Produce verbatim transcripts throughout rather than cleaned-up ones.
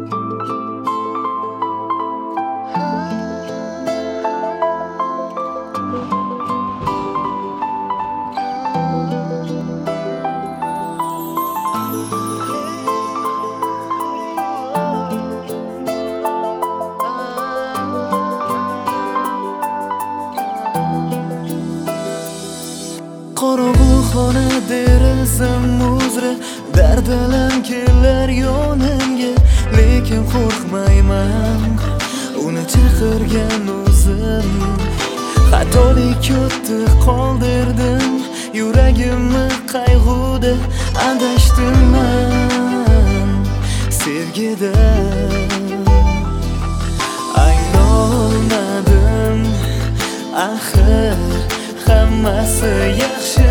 Qorong'u xona derazam uzra dardalam kelar yonimga, lekin qo'rqmayman uni chaqirgan o'zim. Xatolik yotdi qoldirdim, yuragimni qayg'uda adashdim men sevgida. Anglolmadim axir hammasi yaxshi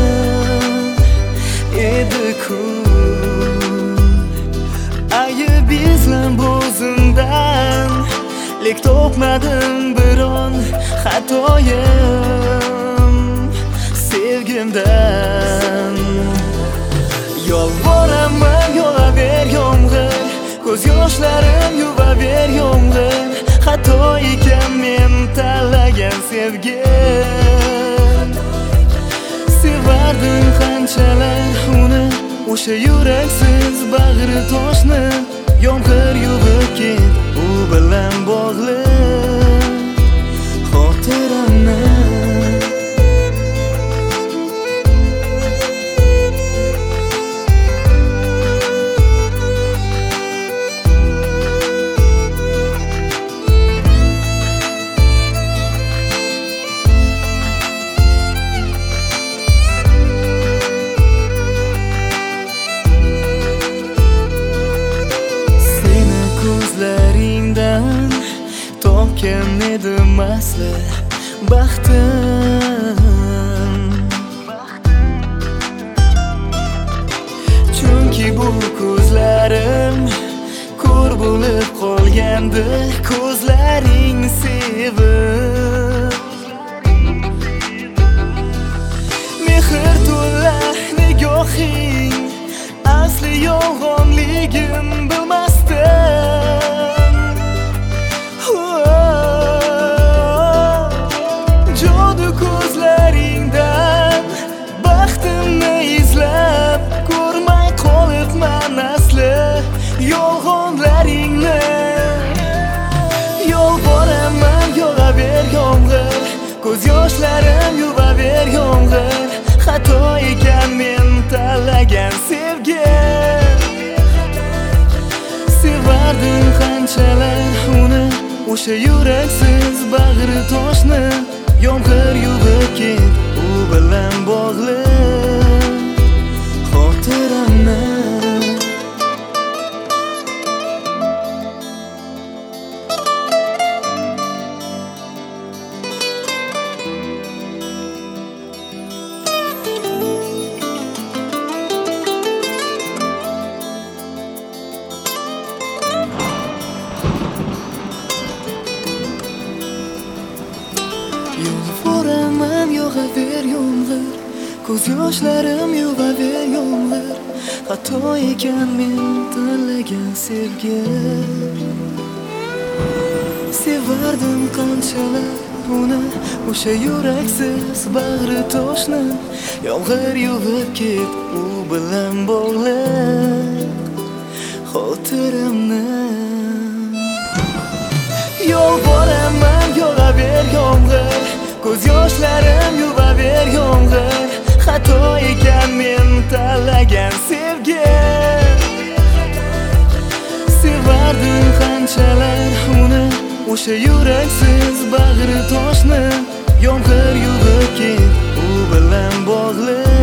edi-ku. Ayib izlam o'zimdan, lek topmadim biron xatoyim sevgimdan. Yolvoraman yo'laver yomg'ir, ko'z yoshlarim yuvaver yomg'ir. Xato ekan men tanlagan sevgi. Sevardim qanchalar uni, o'sha yuraksiz bag'ri toshni. Yomg'ir yuvib ket, u bilan bog'liq xotiramni. Ko'zlaringdan topgan edim asli baxtim, chunki bu ko'zlarim ko'r bo'lib qolgandi ko'zlaring sevib. Mehr to'la nigohing asli yolg'onligim bilmasdim. Jodu ko'zlaringdan baxtimni izlab ko'rmay qolibman asli yolg'onlaringni. Yolvoraman yog'aver yomg'ir, ko'z yoshlarim yuvaver yomg'ir. Xato ekan men tanlagan sevgi. Sevardim qanchalar uni, o'sha yuraksiz bag'ri toshni. Yomg'ir yuvib ket, u bilan bog'liq xotiramni. Yolvoraman yog'aver yomg'ir, ko'z yoshlarim yuvaver yomg'ir. Xato ekan men tanlagan sevgi. Sevardim qanchalar uni, o'sha yuraksiz bag'ri toshni. Yomg'ir yuvib ket, u bilan bog'liq xotiramni. Yolvoraman yog'aver yomg'ir, ko'z yoshlarim yuvaver yomg'ir. Xato ekan men tanlagan sevgi. Sevardim qanchalar uni, o'sha yuraksiz bag'ri toshni. Yomg'ir yuvib ket, u bilan bog'liq